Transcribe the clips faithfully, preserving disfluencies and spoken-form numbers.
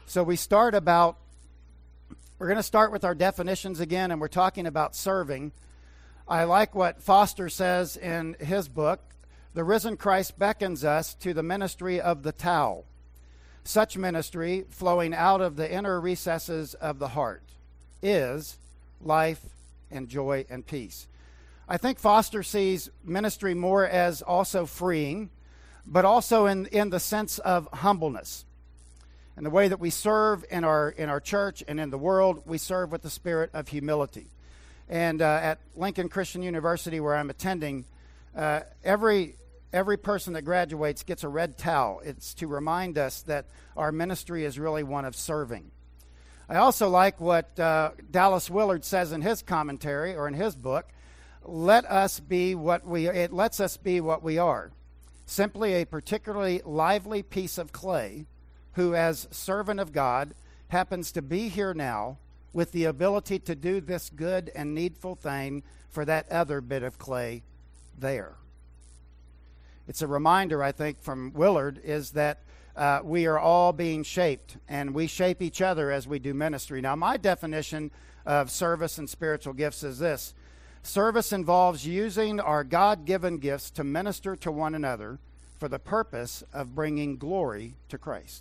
So we start about, we're going to start with our definitions again, and we're talking about serving. I like what Foster says in his book. The risen Christ beckons us to the ministry of the towel, such ministry flowing out of the inner recesses of the heart is life and joy and peace. I think Foster sees ministry more as also freeing, but also in, in the sense of humbleness. In the way that we serve in our in our church and in the world, we serve with the spirit of humility. And uh, at Lincoln Christian University, where I'm attending, uh, every every person that graduates gets a red towel. It's to remind us that our ministry is really one of serving. I also like what uh, Dallas Willard says in his commentary or in his book. Let us be what we. It lets us be what we are, simply a particularly lively piece of clay, who, as servant of God, happens to be here now with the ability to do this good and needful thing for that other bit of clay there. It's a reminder, I think, from Willard, is that uh, we are all being shaped, and we shape each other as we do ministry. Now, my definition of service and spiritual gifts is this. Service involves using our God-given gifts to minister to one another for the purpose of bringing glory to Christ.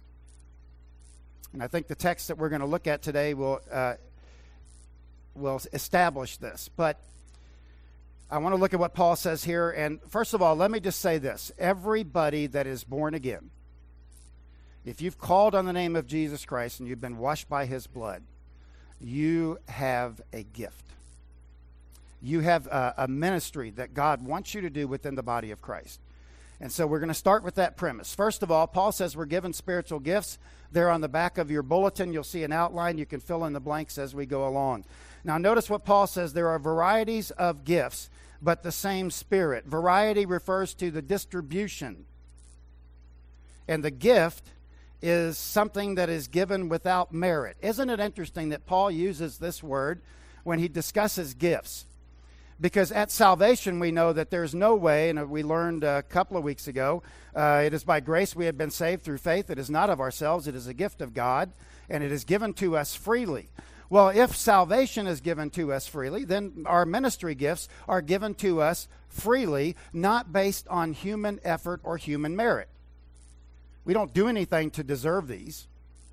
And I think the text that we're going to look at today will uh, will establish this. But I want to look at what Paul says here. And first of all, let me just say this. Everybody that is born again, if you've called on the name of Jesus Christ and you've been washed by his blood, you have a gift. You have a, a ministry that God wants you to do within the body of Christ. And so we're going to start with that premise. First of all, Paul says we're given spiritual gifts. They're on the back of your bulletin. You'll see an outline. You can fill in the blanks as we go along. Now, notice what Paul says. There are varieties of gifts, but the same Spirit. Variety refers to the distribution. And the gift is something that is given without merit. Isn't it interesting that Paul uses this word when he discusses gifts? Because at salvation, we know that there's no way, and we learned a couple of weeks ago, uh, it is by grace we have been saved through faith. It is not of ourselves. It is a gift of God, and it is given to us freely. Well, if salvation is given to us freely, then our ministry gifts are given to us freely, not based on human effort or human merit. We don't do anything to deserve these.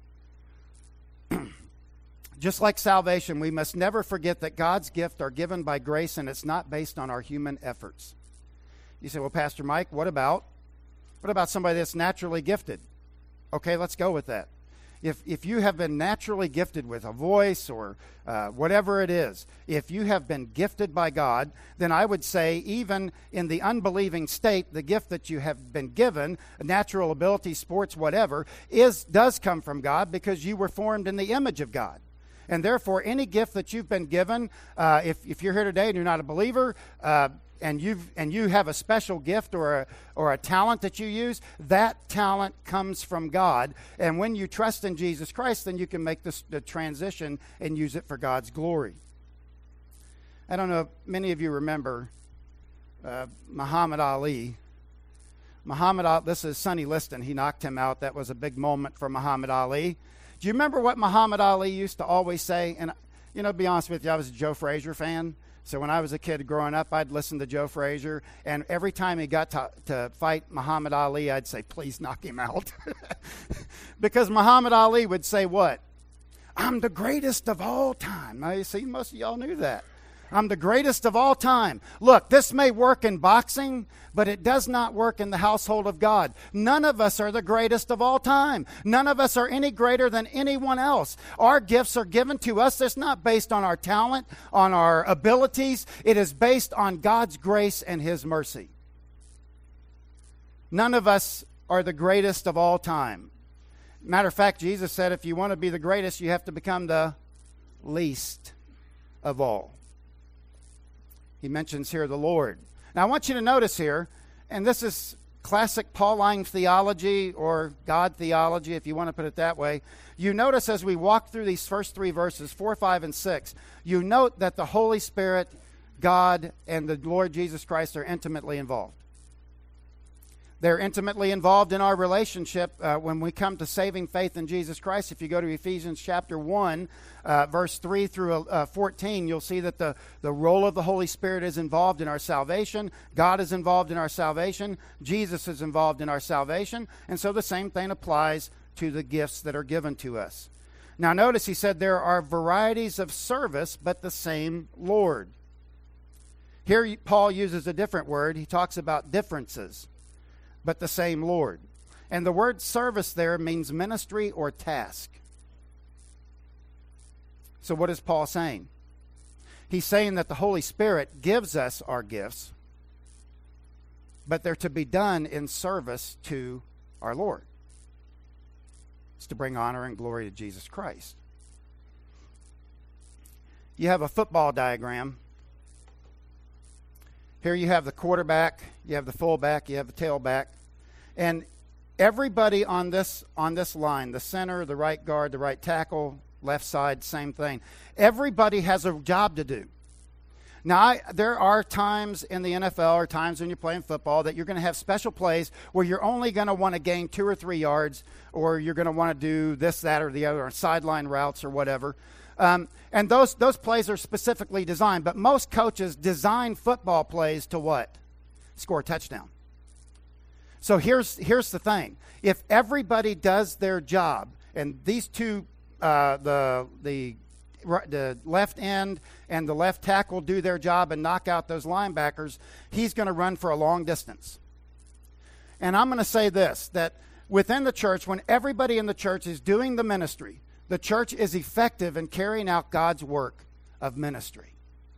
Just like salvation, we must never forget that God's gifts are given by grace, and it's not based on our human efforts. You say, well, Pastor Mike, what about what about somebody that's naturally gifted? Okay, let's go with that. If if you have been naturally gifted with a voice or uh, whatever it is, if you have been gifted by God, then I would say even in the unbelieving state, the gift that you have been given, natural ability, sports, whatever, is does come from God because you were formed in the image of God. And therefore, any gift that you've been given, uh, if, if you're here today and you're not a believer, uh, and you've and you have a special gift or a, or a talent that you use, that talent comes from God. And when you trust in Jesus Christ, then you can make this, the transition and use it for God's glory. I don't know if many of you remember uh, Muhammad Ali. Muhammad Ali, this is Sonny Liston. He knocked him out. That was a big moment for Muhammad Ali. Do you remember what Muhammad Ali used to always say? And, you know, to be honest with you, I was a Joe Frazier fan. So when I was a kid growing up, I'd listen to Joe Frazier. And every time he got to, to fight Muhammad Ali, I'd say, please knock him out. Because Muhammad Ali would say what? I'm the greatest of all time. Now, you see, most of y'all knew that. I'm the greatest of all time. Look, this may work in boxing, but it does not work in the household of God. None of us are the greatest of all time. None of us are any greater than anyone else. Our gifts are given to us. It's not based on our talent, on our abilities. It is based on God's grace and his mercy. None of us are the greatest of all time. Matter of fact, Jesus said if you want to be the greatest, you have to become the least of all. He mentions here the Lord. Now, I want you to notice here, and this is classic Pauline theology or God theology, if you want to put it that way. You notice as we walk through these first three verses, four, five, and six, you note that the Holy Spirit, God, and the Lord Jesus Christ are intimately involved. They're intimately involved in our relationship uh, when we come to saving faith in Jesus Christ. If you go to Ephesians chapter one, uh, verse three through uh, fourteen, you'll see that the, the role of the Holy Spirit is involved in our salvation. God is involved in our salvation. Jesus is involved in our salvation. And so the same thing applies to the gifts that are given to us. Now notice he said there are varieties of service, but the same Lord. Here Paul uses a different word. He talks about differences, but the same Lord. And the word service there means ministry or task. So what is Paul saying? He's saying that the Holy Spirit gives us our gifts, but they're to be done in service to our Lord. It's to bring honor and glory to Jesus Christ. You have a football diagram. Here you have the quarterback, you have the fullback, you have the tailback. And everybody on this on this line, the center, the right guard, the right tackle, left side, same thing. Everybody has a job to do. Now, I, there are times in the N F L or times when you're playing football that you're going to have special plays where you're only going to want to gain two or three yards, or you're going to want to do this, that, or the other, or sideline routes or whatever. Um, and those those plays are specifically designed. But most coaches design football plays to what? Score a touchdown. So here's here's the thing. If everybody does their job, and these two, uh, the the the left end and the left tackle do their job and knock out those linebackers, he's going to run for a long distance. And I'm going to say this, that within the church, when everybody in the church is doing the ministry, the church is effective in carrying out God's work of ministry.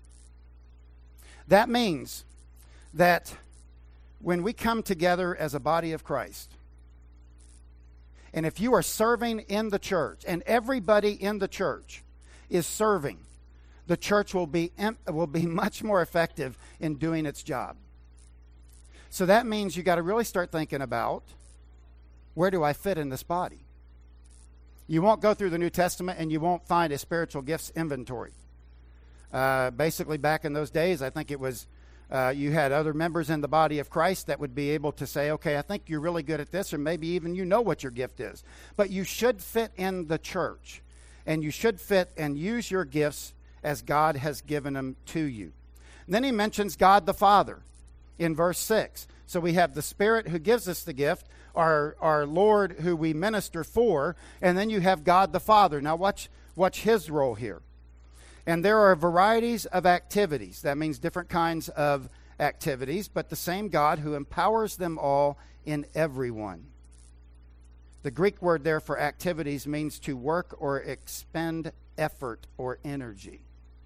That means that when we come together as a body of Christ, and if you are serving in the church, and everybody in the church is serving, the church will be will be much more effective in doing its job. So that means you got to really start thinking about, where do I fit in this body? You won't go through the New Testament and you won't find a spiritual gifts inventory. Uh, basically, back in those days, I think it was uh, you had other members in the body of Christ that would be able to say, okay, I think you're really good at this, or maybe even you know what your gift is. But you should fit in the church, and you should fit and use your gifts as God has given them to you. And then he mentions God the Father in verse six. So we have the Spirit who gives us the gift, our, our Lord who we minister for, and then you have God the Father. Now watch, watch his role here. And there are varieties of activities. That means different kinds of activities, but the same God who empowers them all in everyone. The Greek word there for activities means to work or expend effort or energy.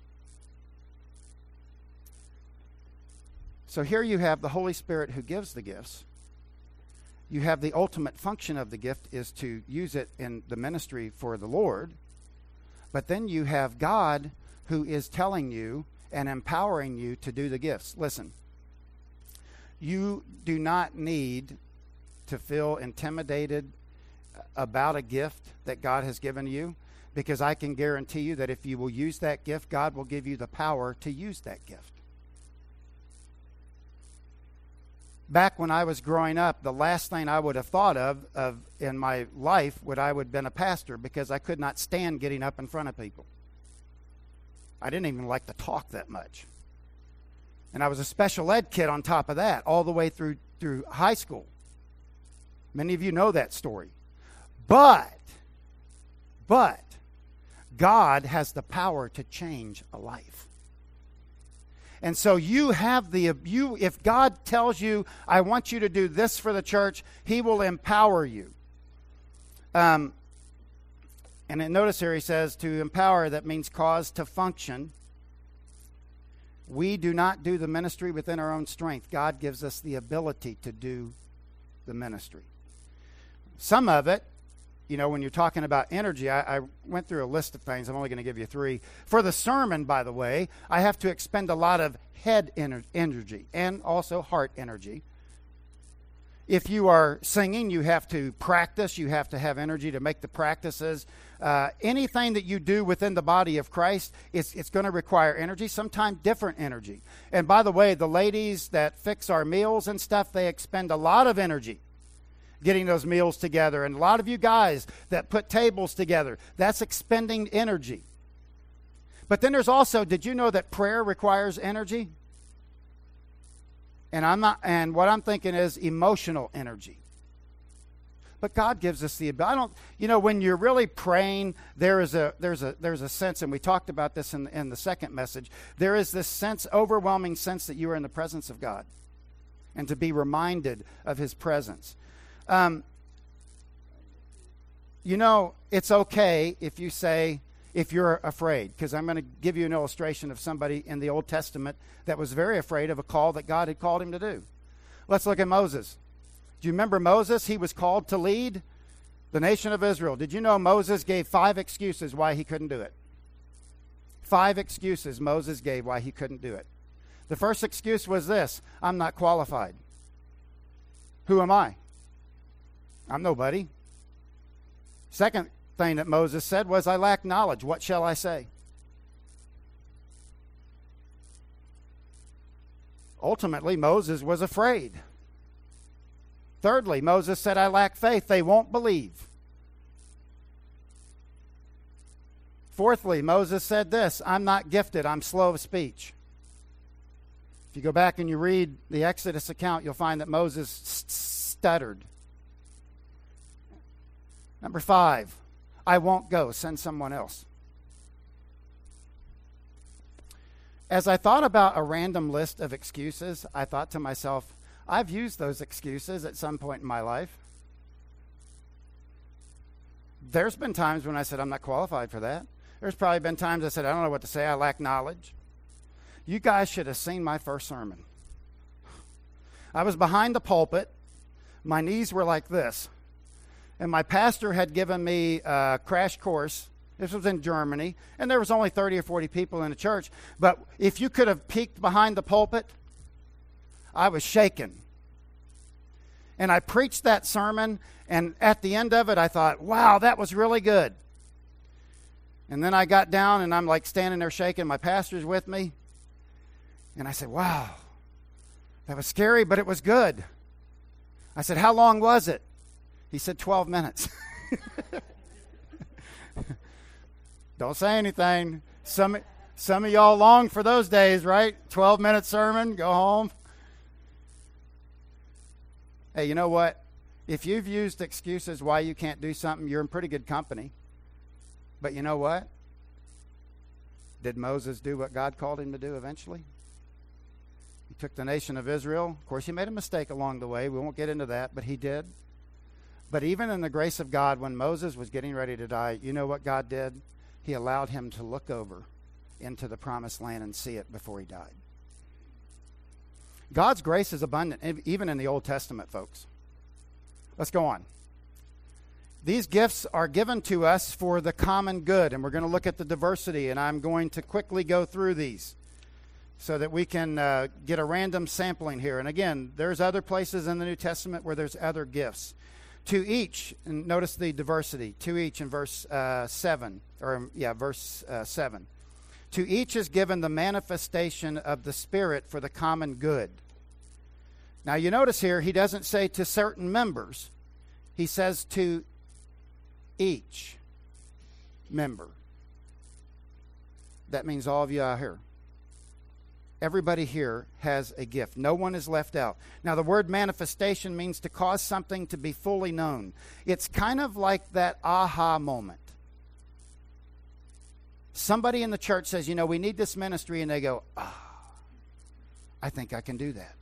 So here you have the Holy Spirit who gives the gifts. You have the ultimate function of the gift is to use it in the ministry for the Lord. But then you have God who is telling you and empowering you to do the gifts. Listen, you do not need to feel intimidated about a gift that God has given you, because I can guarantee you that if you will use that gift, God will give you the power to use that gift. Back when I was growing up, the last thing I would have thought of, of in my life would I would have been a pastor, because I could not stand getting up in front of people. I didn't even like to talk that much. And I was a special ed kid on top of that, all the way through through high school. Many of you know that story. But, but, God has the power to change a life. And so you have the, you, if God tells you, I want you to do this for the church, he will empower you. Um, and then notice here he says to empower, that means cause to function. We do not do the ministry within our own strength. God gives us the ability to do the ministry. Some of it, you know, when you're talking about energy, I, I went through a list of things. I'm only going to give you three. For the sermon, by the way, I have to expend a lot of head ener- energy and also heart energy. If you are singing, you have to practice. You have to have energy to make the practices. Uh, anything that you do within the body of Christ, it's, it's going to require energy, sometimes different energy. And by the way, the ladies that fix our meals and stuff, they expend a lot of energy getting those meals together. And a lot of you guys that put tables together, that's expending energy. But then there's also, did you know that prayer requires energy? And I'm not, and what I'm thinking is emotional energy. But God gives us the ability. I don't, you know, when you're really praying, there is a there's a there's a sense, and we talked about this in in the second message. There is this sense, overwhelming sense, that you are in the presence of God, and to be reminded of His presence. Um, you know, it's okay if you say, if you're afraid, because I'm going to give you an illustration of somebody in the Old Testament that was very afraid of a call that God had called him to do. Let's look at Moses. Do you remember Moses? He was called to lead the nation of Israel. Did you know Moses gave five excuses why he couldn't do it? Five excuses Moses gave why he couldn't do it. The first excuse was this: I'm not qualified. Who am I? I'm nobody. Second thing that Moses said was, I lack knowledge. What shall I say? Ultimately, Moses was afraid. Thirdly, Moses said, I lack faith. They won't believe. Fourthly, Moses said this: I'm not gifted. I'm slow of speech. If you go back and you read the Exodus account, you'll find that Moses st- stuttered. Number five, I won't go. Send someone else. As I thought about a random list of excuses, I thought to myself, I've used those excuses at some point in my life. There's been times when I said, I'm not qualified for that. There's probably been times I said, I don't know what to say. I lack knowledge. You guys should have seen my first sermon. I was behind the pulpit. My knees were like this. And my pastor had given me a crash course. This was in Germany. And there was only thirty or forty people in the church. But if you could have peeked behind the pulpit, I was shaking. And I preached that sermon. And at the end of it, I thought, wow, that was really good. And then I got down and I'm like standing there shaking. My pastor's with me. And I said, wow, that was scary, but it was good. I said, how long was it? He said, twelve minutes. Don't say anything. Some, some of y'all long for those days, right? twelve-minute sermon, go home. Hey, you know what? If you've used excuses why you can't do something, you're in pretty good company. But you know what? Did Moses do what God called him to do eventually? He took the nation of Israel. Of course, he made a mistake along the way. We won't get into that, but he did. But even in the grace of God, when Moses was getting ready to die, you know what God did? He allowed him to look over into the promised land and see it before he died. God's grace is abundant, even in the Old Testament, folks. Let's go on. These gifts are given to us for the common good, and we're going to look at the diversity, and I'm going to quickly go through these so that we can uh, get a random sampling here. And again, there's other places in the New Testament where there's other gifts. To each, and notice the diversity, to each in verse uh, seven, or yeah, verse uh, seven. To each is given the manifestation of the Spirit for the common good. Now you notice here, he doesn't say to certain members. He says to each member. That means all of you out here. Everybody here has a gift. No one is left out. Now, the word manifestation means to cause something to be fully known. It's kind of like that aha moment. Somebody in the church says, you know, we need this ministry, and they go, ah, I think I can do that.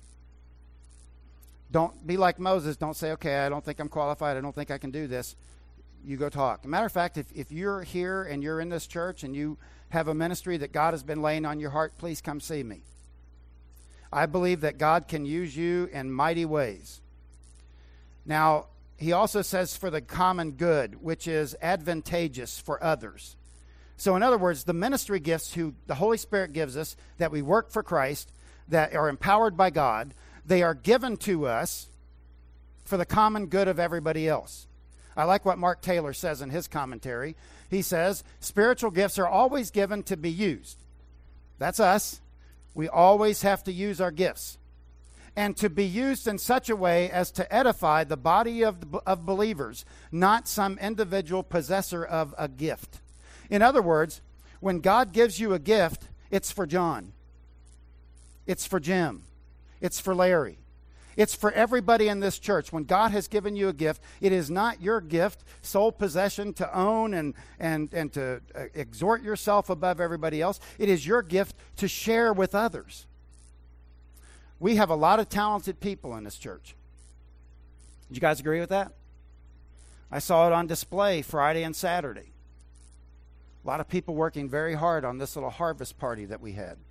Don't be like Moses. Don't say, okay, I don't think I'm qualified. I don't think I can do this. You go talk. Matter of fact, if, if you're here and you're in this church and you have a ministry that God has been laying on your heart, please come see me. I believe that God can use you in mighty ways. Now, he also says for the common good, which is advantageous for others. So in other words, the ministry gifts who the Holy Spirit gives us, that we work for Christ, that are empowered by God, they are given to us for the common good of everybody else. I like what Mark Taylor says in his commentary. He says, spiritual gifts are always given to be used. That's us. We always have to use our gifts. And to be used in such a way as to edify the body of, of believers, not some individual possessor of a gift. In other words, when God gives you a gift, it's for John. It's for Jim. It's for Larry. It's for everybody in this church. When God has given you a gift, it is not your gift, sole possession to own and, and, and to uh, exhort yourself above everybody else. It is your gift to share with others. We have a lot of talented people in this church. Did you guys agree with that? I saw it on display Friday and Saturday. A lot of people working very hard on this little harvest party that we had.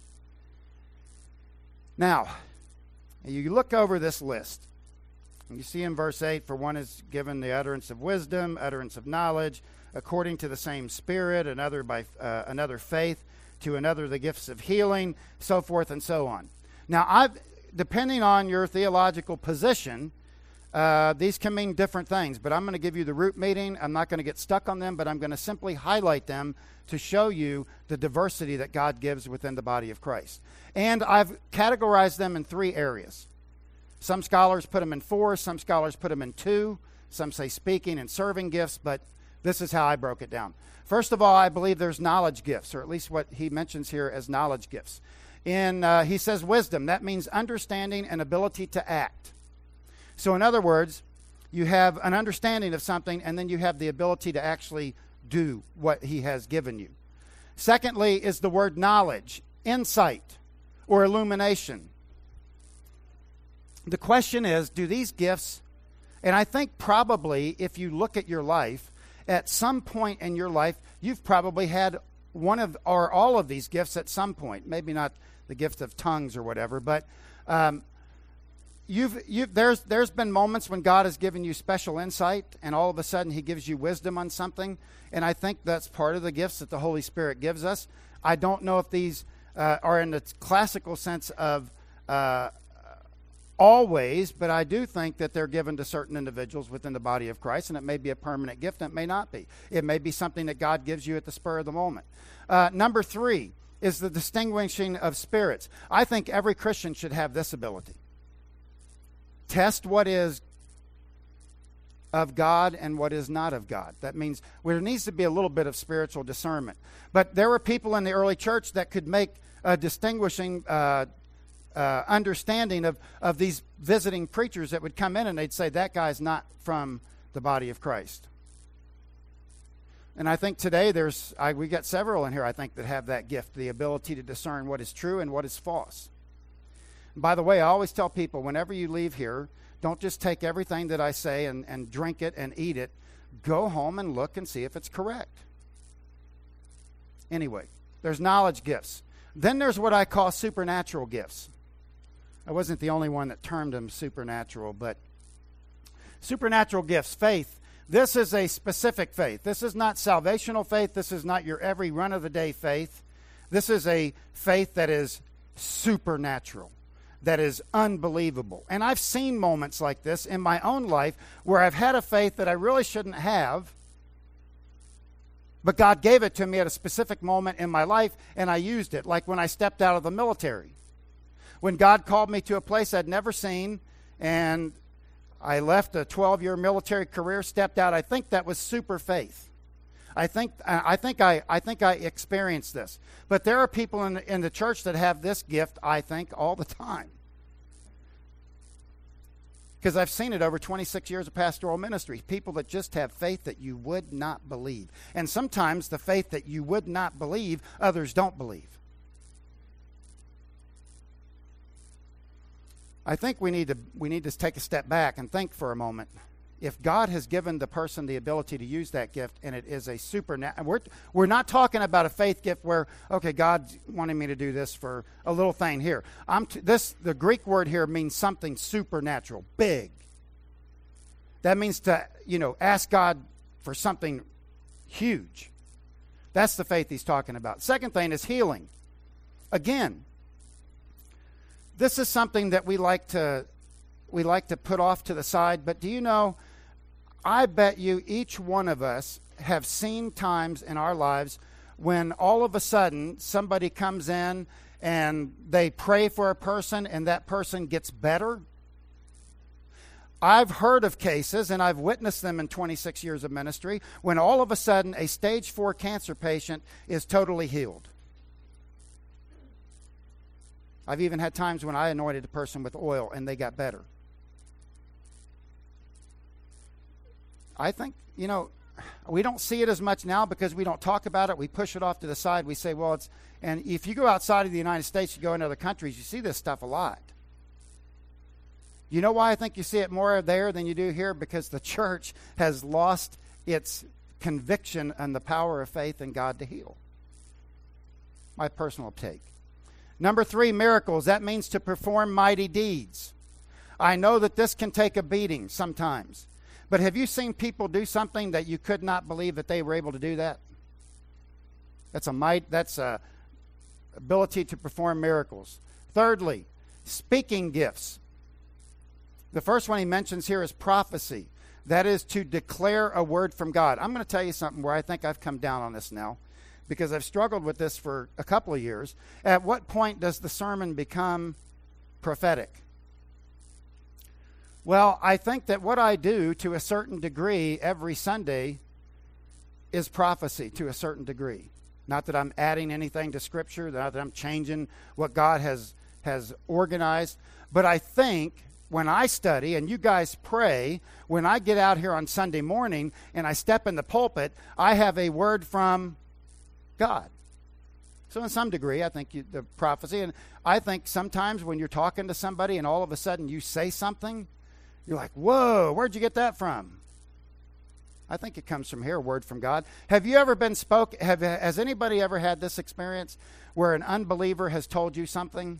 Now, you look over this list, and you see in verse eight, for one is given the utterance of wisdom, utterance of knowledge, according to the same Spirit, another by uh, another faith, to another the gifts of healing, so forth and so on. Now, I've, depending on your theological position, uh, these can mean different things, but I'm going to give you the root meaning. I'm not going to get stuck on them, but I'm going to simply highlight them to show you the diversity that God gives within the body of Christ. And I've categorized them in three areas. Some scholars put them in four, some scholars put them in two, some say speaking and serving gifts, but this is how I broke it down. First of all, I believe there's knowledge gifts, or at least what he mentions here as knowledge gifts. In, uh, he says wisdom. That means understanding and ability to act. So in other words, you have an understanding of something, and then you have the ability to actually do what he has given you. Secondly is the word knowledge, insight, or illumination. The question is, do these gifts, and I think probably if you look at your life, at some point in your life, you've probably had one of or all of these gifts at some point. Maybe not the gift of tongues or whatever, but um, you've you've there's there's been moments when God has given you special insight, and all of a sudden He gives you wisdom on something. And I think that's part of the gifts that the Holy Spirit gives us. I don't know if these uh, are in the classical sense of uh, always, but I do think that they're given to certain individuals within the body of Christ, and it may be a permanent gift, and it may not be. It may be something that God gives you at the spur of the moment. Uh, number three is the distinguishing of spirits. I think every Christian should have this ability. Test what is of God and what is not of God. That means there needs to be a little bit of spiritual discernment. But there were people in the early church that could make a distinguishing uh, uh, understanding of, of these visiting preachers that would come in and they'd say, that guy's not from the body of Christ. And I think today there's, I, we got several in here, I think, that have that gift, the ability to discern what is true and what is false. And by the way, I always tell people, whenever you leave here, don't just take everything that I say and, and drink it and eat it. Go home and look and see if it's correct. Anyway, there's knowledge gifts. Then there's what I call supernatural gifts. I wasn't the only one that termed them supernatural, but supernatural gifts, faith. This is a specific faith. This is not salvational faith. This is not your every run-of-the-day faith. This is a faith that is supernatural, that is unbelievable. And I've seen moments like this in my own life where I've had a faith that I really shouldn't have, but God gave it to me at a specific moment in my life, and I used it, like when I stepped out of the military. When God called me to a place I'd never seen, and I left a twelve-year military career, stepped out. I think that was super faith. I think I think I I think I experienced this. But there are people in the, in the church that have this gift, I think, all the time. Because I've seen it over twenty-six years of pastoral ministry. People that just have faith that you would not believe. And sometimes the faith that you would not believe, others don't believe. I think we need to we need to take a step back and think for a moment. If God has given the person the ability to use that gift, and it is a supernatural, we're, we're not talking about a faith gift where, okay, God's wanting me to do this for a little thing here. I'm t- this the Greek word here means something supernatural, big. That means to, you know, ask God for something huge. That's the faith he's talking about. Second thing is healing. Again, this is something that we like to we like to put off to the side. But do you know, I bet you each one of us have seen times in our lives when all of a sudden somebody comes in and they pray for a person and that person gets better. I've heard of cases, and I've witnessed them in twenty-six years of ministry, when all of a sudden a stage four cancer patient is totally healed. I've even had times when I anointed a person with oil and they got better. I think, you know, we don't see it as much now because we don't talk about it. We push it off to the side. We say, well, it's, and if you go outside of the United States, you go in other countries, you see this stuff a lot. You know why I think you see it more there than you do here? Because the church has lost its conviction and the power of faith in God to heal. My personal take. Number three, miracles. That means to perform mighty deeds. I know that this can take a beating sometimes. But have you seen people do something that you could not believe that they were able to do that? That's a might. That's a ability to perform miracles. Thirdly, speaking gifts. The first one he mentions here is prophecy. That is to declare a word from God. I'm going to tell you something where I think I've come down on this now, because I've struggled with this for a couple of years. At what point does the sermon become prophetic? Well, I think that what I do to a certain degree every Sunday is prophecy to a certain degree. Not that I'm adding anything to Scripture, not that I'm changing what God has, has organized, but I think when I study and you guys pray, when I get out here on Sunday morning and I step in the pulpit, I have a word from God. So in some degree, I think you, the prophecy, and I think sometimes when you're talking to somebody and all of a sudden you say something, you're like, whoa, where'd you get that from? I think it comes from here, a word from God. Have you ever been spoke? Have, has anybody ever had this experience where an unbeliever has told you something?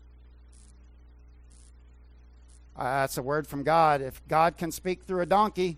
Uh, that's a word from God. If God can speak through a donkey,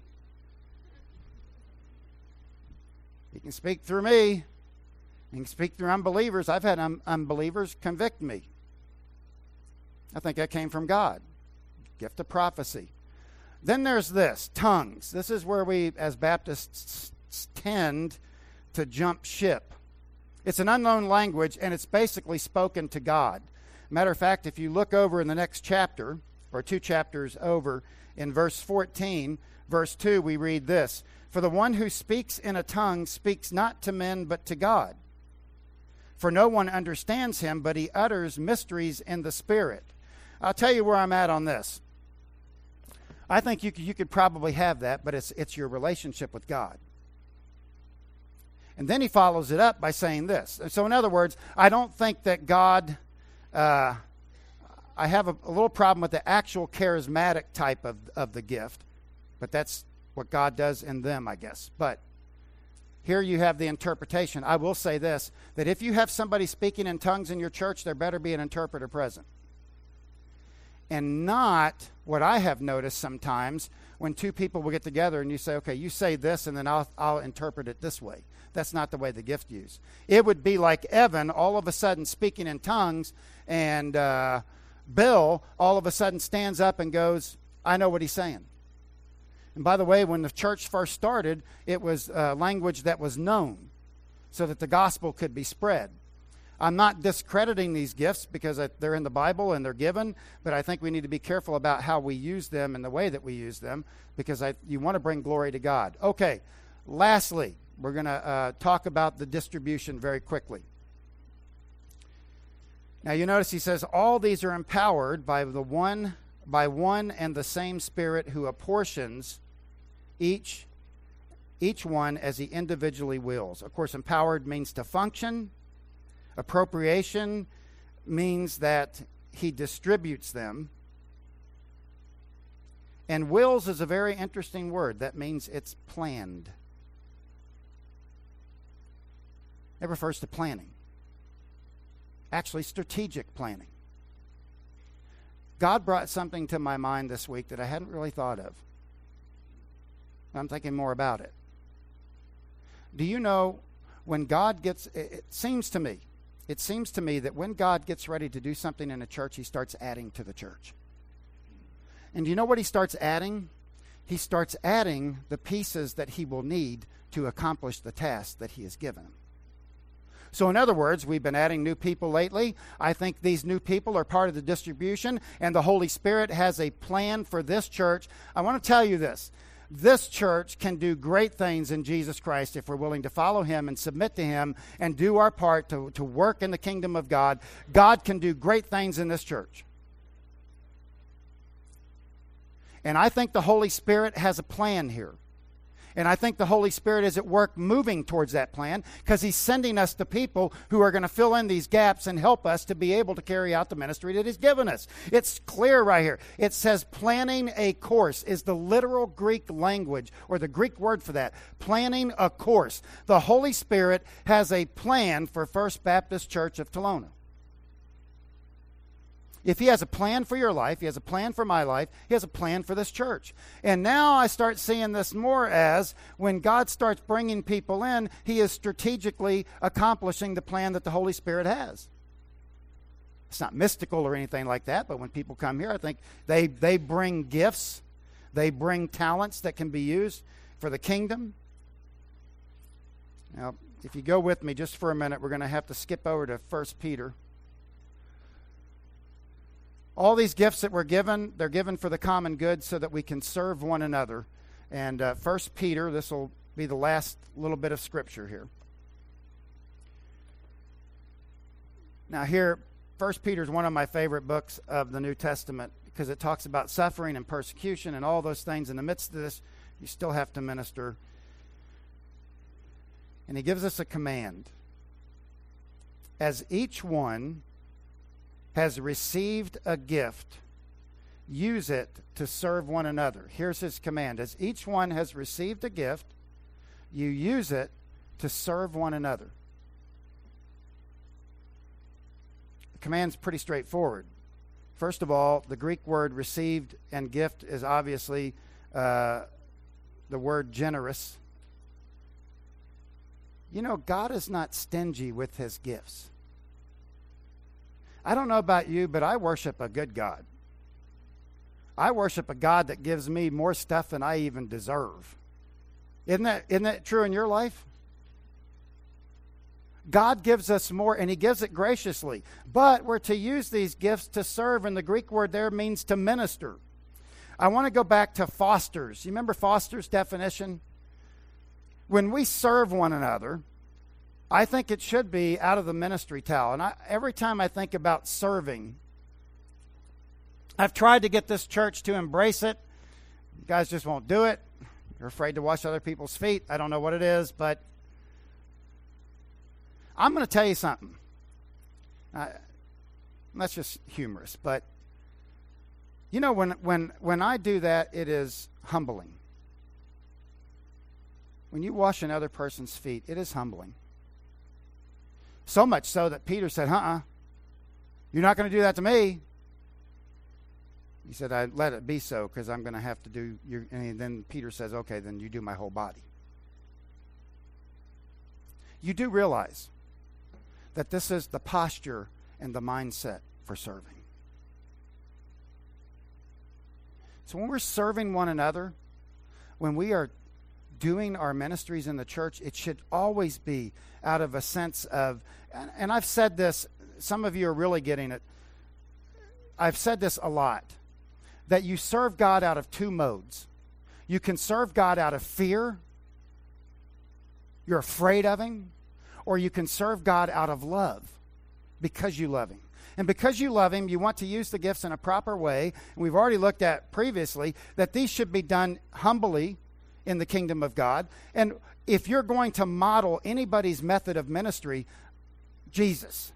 He can speak through me. He can speak through unbelievers. I've had un- unbelievers convict me. I think that came from God. Gift of prophecy. Then there's this, tongues. This is where we, as Baptists, tend to jump ship. It's an unknown language, and it's basically spoken to God. Matter of fact, if you look over in the next chapter, or two chapters over, in verse fourteen, verse two, we read this: For the one who speaks in a tongue speaks not to men, but to God. For no one understands him, but he utters mysteries in the Spirit. I'll tell you where I'm at on this. I think you could, you could probably have that, but it's it's your relationship with God. And then he follows it up by saying this. So in other words, I don't think that God... Uh, I have a, a little problem with the actual charismatic type of, of the gift, but that's what God does in them, I guess. But here you have the interpretation. I will say this, that if you have somebody speaking in tongues in your church, there better be an interpreter present. And not what I have noticed sometimes when two people will get together and you say, okay, you say this and then I'll, I'll interpret it this way. That's not the way the gift used. It would be like Evan all of a sudden speaking in tongues, and uh, Bill all of a sudden stands up and goes, I know what he's saying. And by the way, when the church first started, it was uh, language that was known so that the gospel could be spread. I'm not discrediting these gifts because they're in the Bible and they're given, but I think we need to be careful about how we use them and the way that we use them, because I, you want to bring glory to God. Okay, lastly, we're going to uh, talk about the distribution very quickly. Now you notice he says all these are empowered by the one by one and the same Spirit, who apportions each each one as he individually wills. Of course, empowered means to function. Appropriation means that he distributes them. And wills is a very interesting word. That means it's planned. It refers to planning. Actually, strategic planning. God brought something to my mind this week that I hadn't really thought of. I'm thinking more about it. Do you know, when God gets, it seems to me, it seems to me that when God gets ready to do something in a church, he starts adding to the church. And do you know what he starts adding? He starts adding the pieces that he will need to accomplish the task that he has given him. So in other words, we've been adding new people lately. I think these new people are part of the distribution, and the Holy Spirit has a plan for this church. I want to tell you this. This church can do great things in Jesus Christ if we're willing to follow him and submit to him and do our part to, to work in the kingdom of God. God can do great things in this church. And I think the Holy Spirit has a plan here. And I think the Holy Spirit is at work moving towards that plan because he's sending us the people who are going to fill in these gaps and help us to be able to carry out the ministry that he's given us. It's clear right here. It says planning a course is the literal Greek language or the Greek word for that. Planning a course. The Holy Spirit has a plan for First Baptist Church of Tolona. If he has a plan for your life, he has a plan for my life, he has a plan for this church. And now I start seeing this more as when God starts bringing people in, he is strategically accomplishing the plan that the Holy Spirit has. It's not mystical or anything like that, but when people come here, I think they, they bring gifts, they bring talents that can be used for the kingdom. Now, if you go with me just for a minute, we're going to have to skip over to First Peter. All these gifts that we're given, they're given for the common good so that we can serve one another. And uh, First Peter, this will be the last little bit of scripture here. Now here, First Peter is one of my favorite books of the New Testament because it talks about suffering and persecution and all those things. In the midst of this, you still have to minister. And he gives us a command. As each one has received a gift, use it to serve one another. Here's his command. As each one has received a gift, you use it to serve one another. The command's pretty straightforward. First of all, the Greek word received and gift is obviously uh, the word generous. You know, God is not stingy with his gifts. I don't know about you, but I worship a good God. I worship a God that gives me more stuff than I even deserve. Isn't that, isn't that true in your life? God gives us more, and he gives it graciously. But we're to use these gifts to serve, and the Greek word there means to minister. I want to go back to Foster's. You remember Foster's definition? When we serve one another, I think it should be out of the ministry towel. And I, every time I think about serving, I've tried to get this church to embrace it. You guys just won't do it. You're afraid to wash other people's feet. I don't know what it is, but I'm going to tell you something. Uh, that's just humorous, but you know, when, when, when I do that, it is humbling. When you wash another person's feet, it is humbling. So much so that Peter said, uh-uh, you're not going to do that to me. He said, I let it be so because I'm going to have to do your, and then Peter says, okay, then you do my whole body. You do realize that this is the posture and the mindset for serving. So when we're serving one another, when we are doing our ministries in the church, it should always be out of a sense of, and, and I've said this, some of you are really getting it. I've said this a lot, that you serve God out of two modes. You can serve God out of fear, you're afraid of him, or you can serve God out of love because you love him. And because you love him, you want to use the gifts in a proper way. And we've already looked at previously that these should be done humbly in the kingdom of God. And if you're going to model anybody's method of ministry, Jesus,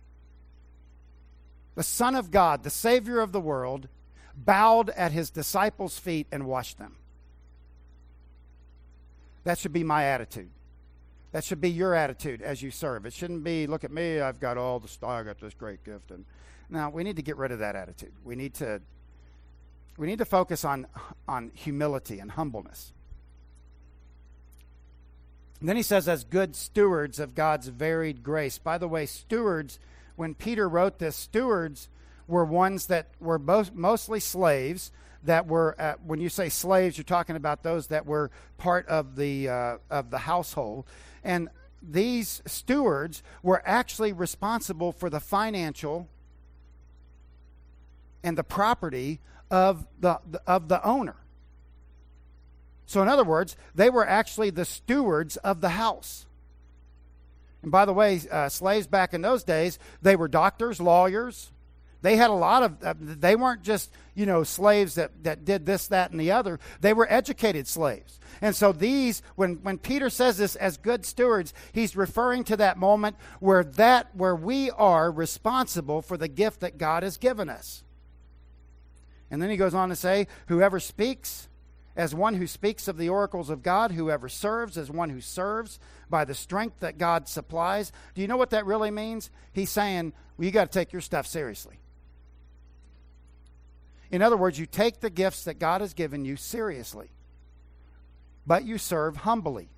the Son of God, the Savior of the world, bowed at his disciples' feet and washed them. That should be my attitude. That should be your attitude as you serve. It shouldn't be, look at me, I've got all the stuff, I got this great gift. And now we need to get rid of that attitude. We need to we need to focus on on humility and humbleness. And then he says, as good stewards of God's varied grace. By the way, stewards, when Peter wrote this, stewards were ones that were both, mostly slaves, that were, uh, when you say slaves, you're talking about those that were part of the uh, of the household. And these stewards were actually responsible for the financial and the property of the of the owner. So in other words, they were actually the stewards of the house. And by the way, uh, slaves back in those days, they were doctors, lawyers. They had a lot of, uh, they weren't just, you know, slaves that, that did this, that, and the other. They were educated slaves. And so these, when, when Peter says this as good stewards, he's referring to that moment where that, where we are responsible for the gift that God has given us. And then he goes on to say, whoever speaks as one who speaks of the oracles of God, whoever serves as one who serves by the strength that God supplies. Do you know what that really means? He's saying, well, you got to take your stuff seriously. In other words, you take the gifts that God has given you seriously, but you serve humbly.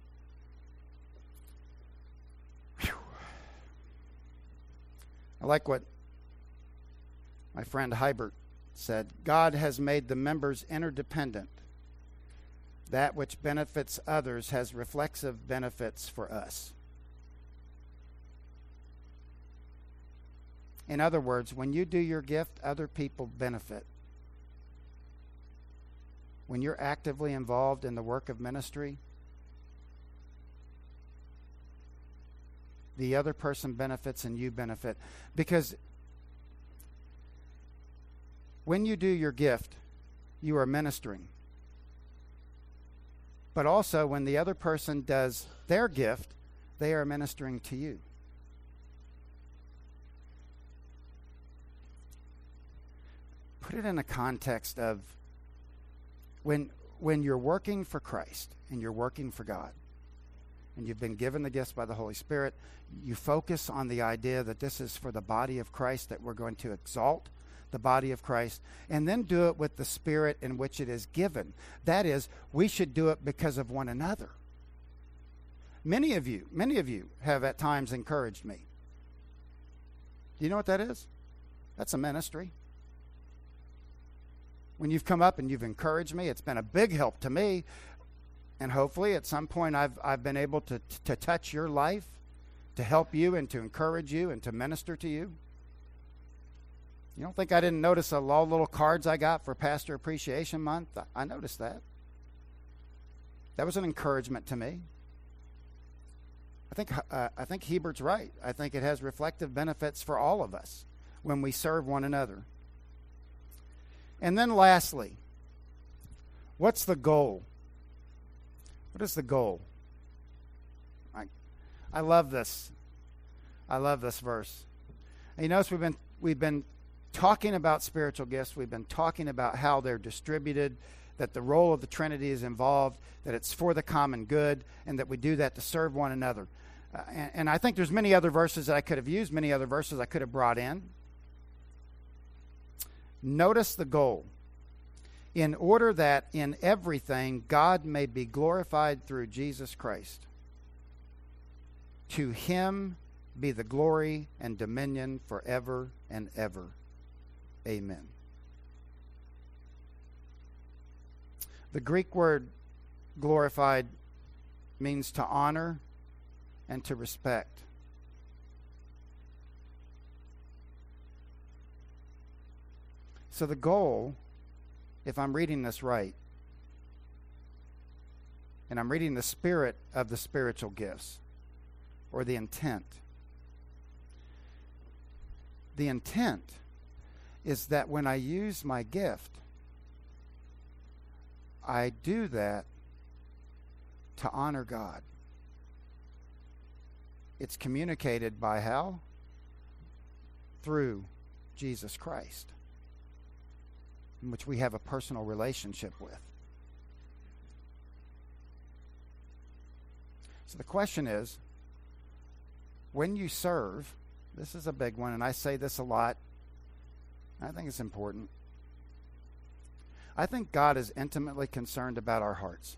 Whew. I like what my friend Hybert said. God has made the members interdependent. That which benefits others has reflexive benefits for us. In other words, when you do your gift, other people benefit. When you're actively involved in the work of ministry, the other person benefits and you benefit. Because when you do your gift, you are ministering. But also, when the other person does their gift, they are ministering to you. Put it in the context of when, when you're working for Christ and you're working for God, and you've been given the gifts by the Holy Spirit, you focus on the idea that this is for the body of Christ, that we're going to exalt the body of Christ, and then do it with the spirit in which it is given. That is, we should do it because of one another. Many of you, many of you have at times encouraged me. Do you know what that is? That's a ministry. When you've come up and you've encouraged me, it's been a big help to me. And hopefully at some point I've I've been able to, to touch your life, to help you and to encourage you and to minister to you. You don't think I didn't notice all the little cards I got for Pastor Appreciation Month? I noticed that. That was an encouragement to me. I think uh, I think Hebert's right. I think it has reflective benefits for all of us when we serve one another. And then lastly, what's the goal? What is the goal? I I love this. I love this verse. And you notice we've been we've been talking about spiritual gifts. We've been talking about how they're distributed, that the role of the Trinity is involved, that it's for the common good, and that we do that to serve one another. Uh, and, and I think there's many other verses that I could have used, many other verses I could have brought in. Notice the goal. In order that in everything God may be glorified through Jesus Christ. To him be the glory and dominion forever and ever. Amen. The Greek word glorified means to honor and to respect. So the goal, if I'm reading this right, and I'm reading the spirit of the spiritual gifts, or the intent, the intent is that when I use my gift, I do that to honor God. It's communicated by how? Through Jesus Christ, in which we have a personal relationship with. So the question is, when you serve, this is a big one, and I say this a lot. I think it's important. I think God is intimately concerned about our hearts.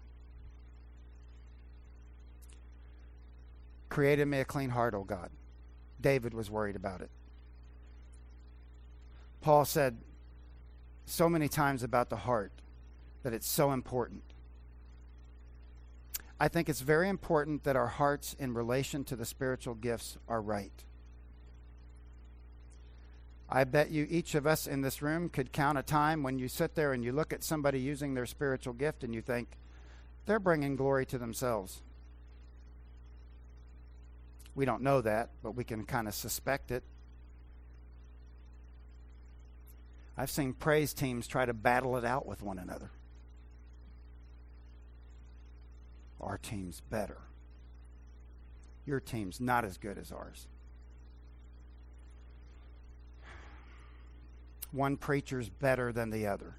Create in me a clean heart, O God. David was worried about it. Paul said, so many times about the heart that it's so important. I think it's very important that our hearts in relation to the spiritual gifts are right. I bet you each of us in this room could count a time when you sit there and you look at somebody using their spiritual gift and you think, they're bringing glory to themselves. We don't know that, but we can kind of suspect it. I've seen praise teams try to battle it out with one another. Our team's better. Your team's not as good as ours. One preacher's better than the other.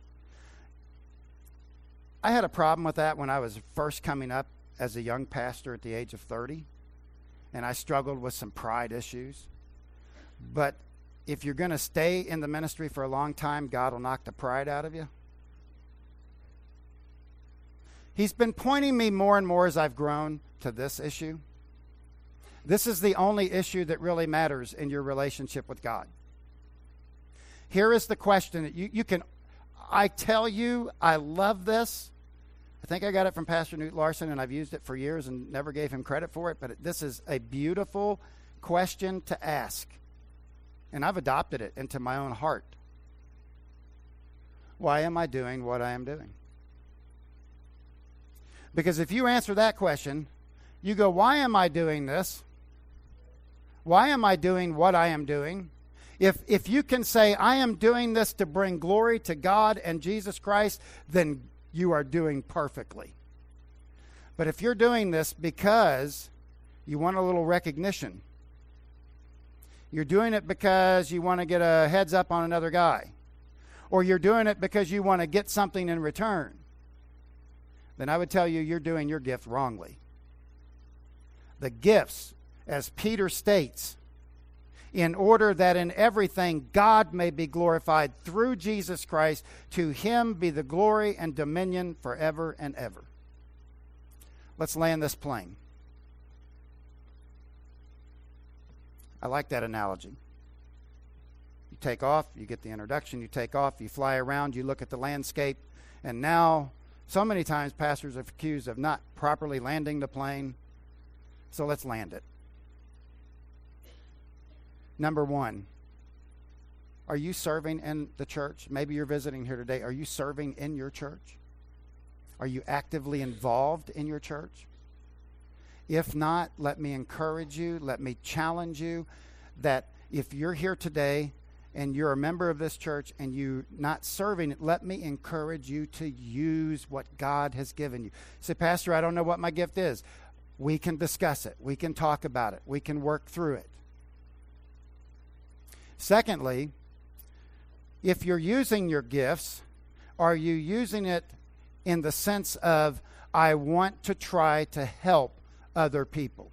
I had a problem with that when I was first coming up as a young pastor at the age of thirty, and I struggled with some pride issues. But if you're going to stay in the ministry for a long time, God will knock the pride out of you. He's been pointing me more and more as I've grown to this issue. This is the only issue that really matters in your relationship with God. Here is the question that you, you can, I tell you, I love this. I think I got it from Pastor Newt Larson, and I've used it for years and never gave him credit for it, but it, this is a beautiful question to ask. And I've adopted it into my own heart. Why am I doing what I am doing? Because if you answer that question, you go, why am I doing this? Why am I doing what I am doing? If if you can say, I am doing this to bring glory to God and Jesus Christ, then you are doing perfectly. But if you're doing this because you want a little recognition, you're doing it because you want to get a heads up on another guy, or you're doing it because you want to get something in return, then I would tell you you're doing your gift wrongly. The gifts, as Peter states, in order that in everything God may be glorified through Jesus Christ, to him be the glory and dominion forever and ever. Let's land this plane. I like that analogy. You take off, you get the introduction, you take off, you fly around, you look at the landscape, and now so many times pastors are accused of not properly landing the plane. So let's land it. Number one, are you serving in the church? Maybe you're visiting here today. Are you serving in your church? Are you actively involved in your church? If not, let me encourage you, let me challenge you that if you're here today and you're a member of this church and you're not serving, let me encourage you to use what God has given you. Say, Pastor, I don't know what my gift is. We can discuss it. We can talk about it. We can work through it. Secondly, if you're using your gifts, are you using it in the sense of, I want to try to help other people?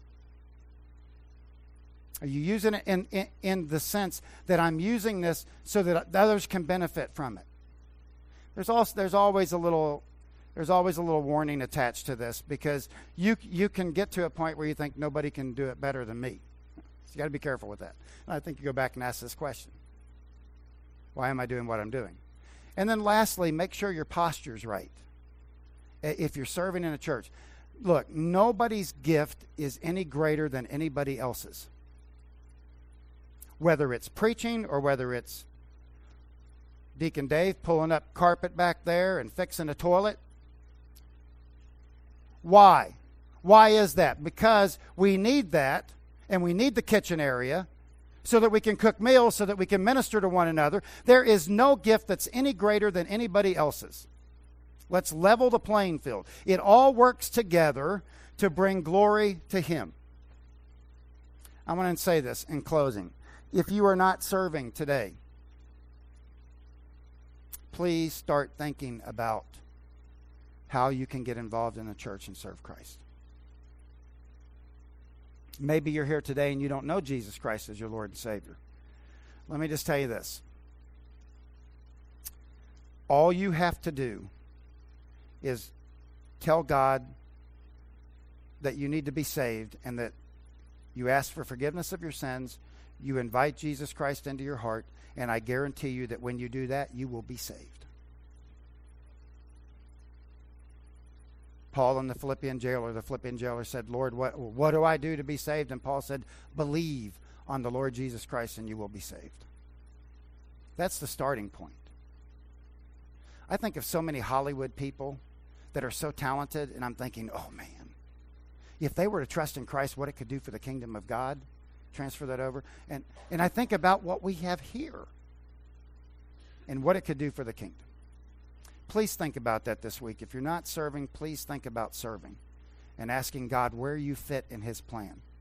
Are you using it in, in, in the sense that I'm using this so that others can benefit from it? There's also there's always a little there's always a little warning attached to this, because you you can get to a point where you think nobody can do it better than me. So you got to be careful with that. And I think you go back and ask this question: why am I doing what I'm doing? And then lastly, make sure your posture's right. If you're serving in a church, look, nobody's gift is any greater than anybody else's. Whether it's preaching or whether it's Deacon Dave pulling up carpet back there and fixing a toilet. Why? Why is that? Because we need that, and we need the kitchen area so that we can cook meals, so that we can minister to one another. There is no gift that's any greater than anybody else's. Let's level the playing field. It all works together to bring glory to him. I want to say this in closing. If you are not serving today, please start thinking about how you can get involved in the church and serve Christ. Maybe you're here today and you don't know Jesus Christ as your Lord and Savior. Let me just tell you this. All you have to do is tell God that you need to be saved and that you ask for forgiveness of your sins. You invite Jesus Christ into your heart, and I guarantee you that when you do that, you will be saved. Paul and the Philippian jailer, the Philippian jailer said, Lord, what, what do I do to be saved? And Paul said, believe on the Lord Jesus Christ and you will be saved. That's the starting point. I think of so many Hollywood people that are so talented, and I'm thinking, oh man, if they were to trust in Christ, what it could do for the kingdom of God, transfer that over. And, and I think about what we have here and what it could do for the kingdom. Please think about that this week. If you're not serving, please think about serving and asking God where you fit in his plan.